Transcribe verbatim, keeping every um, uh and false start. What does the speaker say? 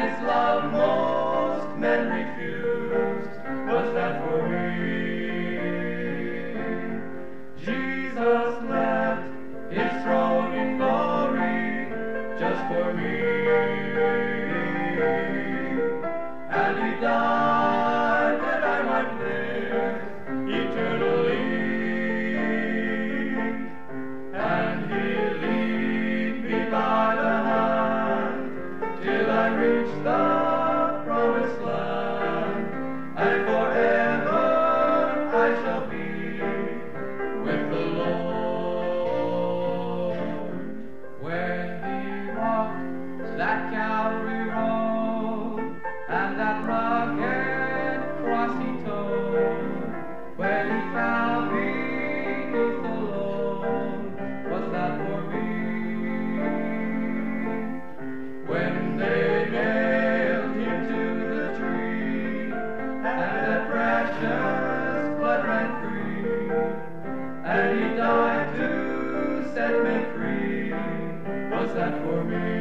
his love most men refused, was that for me. Jesus left his throne in glory just for me, and he died that I might live eternally, and he lead me by the hand till I reach the promised land, and forever I shall be with the Lord. When he walked that Calvary road, and that rugged cross he tore, when he found beneath the load, was that for me? When they nailed him to the tree, and that precious blood ran free, and he died to set me free, was that for me?